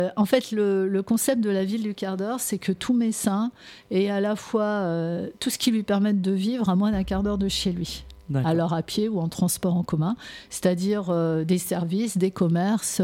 En fait, le concept de la ville du quart d'heure, c'est que tout Messin ait à la fois tout ce qui lui permette de vivre à moins d'un quart d'heure de chez lui. D'accord. Alors à pied ou en transport en commun, c'est-à-dire des services, des commerces,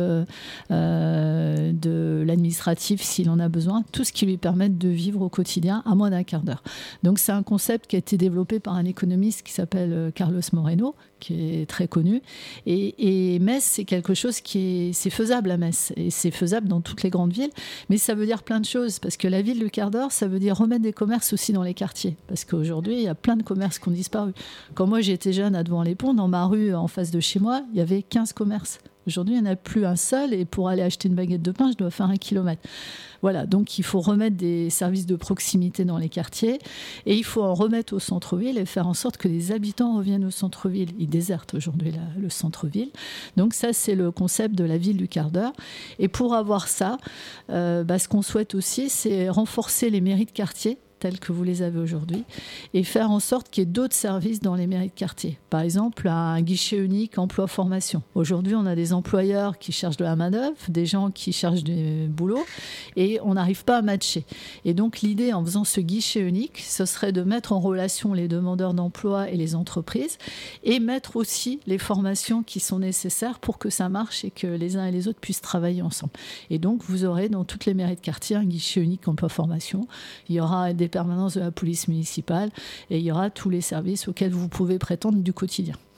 de l'administratif s'il en a besoin, tout ce qui lui permette de vivre au quotidien à moins d'un quart d'heure. Donc c'est un concept qui a été développé par un économiste qui s'appelle Carlos Moreno, qui est très connu. Et Metz, c'est quelque chose c'est faisable à Metz, et c'est faisable dans toutes les grandes villes, mais ça veut dire plein de choses, parce que la ville du quart d'heure, ça veut dire remettre des commerces aussi dans les quartiers, parce qu'aujourd'hui, il y a plein de commerces qui ont disparu. Quand moi j'étais jeune à Devant-les-Ponts, dans ma rue en face de chez moi, il y avait 15 commerces. Aujourd'hui, il n'y en a plus un seul, et pour aller acheter une baguette de pain, je dois faire 1 kilomètre. Voilà, donc il faut remettre des services de proximité dans les quartiers, et il faut en remettre au centre-ville et faire en sorte que les habitants reviennent au centre-ville. Ils désertent aujourd'hui le centre-ville. Donc ça, c'est le concept de la ville du quart d'heure. Et pour avoir ça, ce qu'on souhaite aussi, c'est renforcer les mairies de quartier tels que vous les avez aujourd'hui, et faire en sorte qu'il y ait d'autres services dans les mairies de quartier. Par exemple, un guichet unique emploi-formation. Aujourd'hui, on a des employeurs qui cherchent de la main-d'œuvre, des gens qui cherchent du boulot, et on n'arrive pas à matcher. Et donc, l'idée, en faisant ce guichet unique, ce serait de mettre en relation les demandeurs d'emploi et les entreprises, et mettre aussi les formations qui sont nécessaires pour que ça marche et que les uns et les autres puissent travailler ensemble. Et donc, vous aurez dans toutes les mairies de quartier un guichet unique emploi-formation. Il y aura des permanences de la police municipale, et il y aura tous les services auxquels vous pouvez prétendre du quotidien.